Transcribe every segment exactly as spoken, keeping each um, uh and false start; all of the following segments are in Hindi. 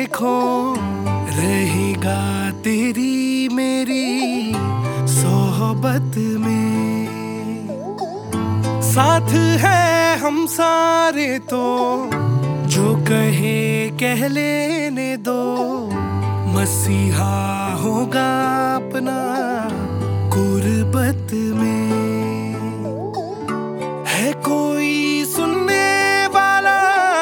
खो रहेगा तेरी मेरी सोहबत में। साथ है हम सारे तो जो कहे कह लेने दो, मसीहा होगा अपना गुर्बत में। है कोई सुनने वाला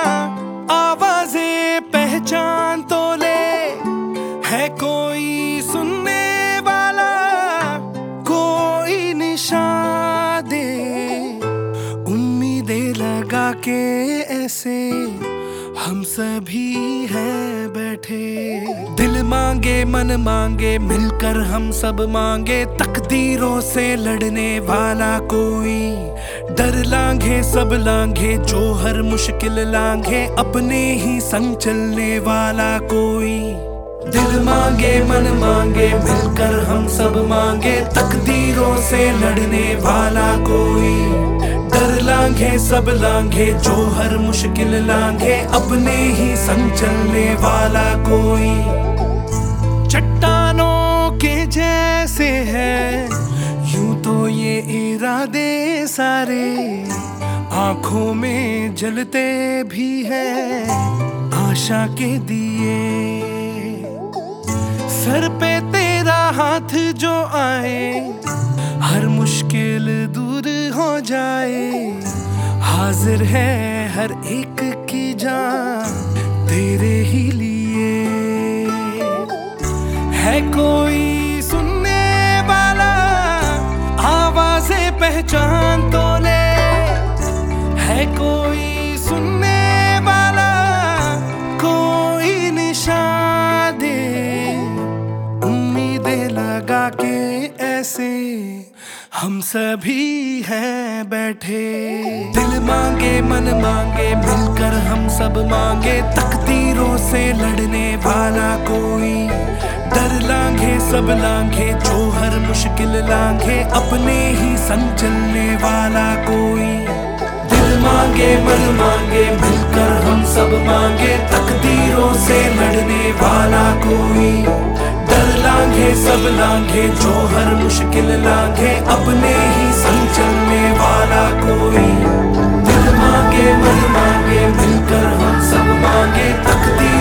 आवाजें पहचान तो ले, है कोई सुनने वाला कोई निशान दे। उम्मीदें लगा के ऐसे हम सभी हैं बैठे, दिल मांगे मन मांगे मिलकर हम सब मांगे। तकदीरों से लड़ने वाला कोई, डर लांघे सब लांघे जो हर मुश्किल लांघे। अपने ही संग चलने वाला कोई, दिल मांगे मन मांगे मिलकर हम सब मांगे। तकदीरों से लड़ने वाला कोई, डर लांघे सब लांघे जो हर मुश्किल लांघे। अपने ही संग चलने वाला कोई, चट्टानों के जैसे है यूं तो ये इरादे सारे। आंखों में जलते भी है आशा के दिए। सर पे तेरा हाथ जो आए, हर मुश्किल दूर हो जाए। हाजिर है हर एक की जान तेरे ही लिए। है कोई सुनने वाला आवाजें पहचान तो ले, है कोई सुनने वाला कोई निशान दे। उम्मीदें लगा के ऐसे हम सभी हैं बैठे, दिल मांगे मन मांगे मिलकर हम सब मांगे। तकदीरों से लड़ने वाला कोई, डर लांघे सब लांघे जो हर मुश्किल लांघे। अपने ही संग चलने वाला कोई, दिल मांगे मन मांगे मिलकर हम सब मांगे। तकदीरों से लड़ने वाला कोई, डर लांघे सब लांघे जो हर मुश्किल लांघे। अपने ही संग चलने वाला कोई, दिल मांगे मन मांगे मिलकर हम सब मांगे। तकदीर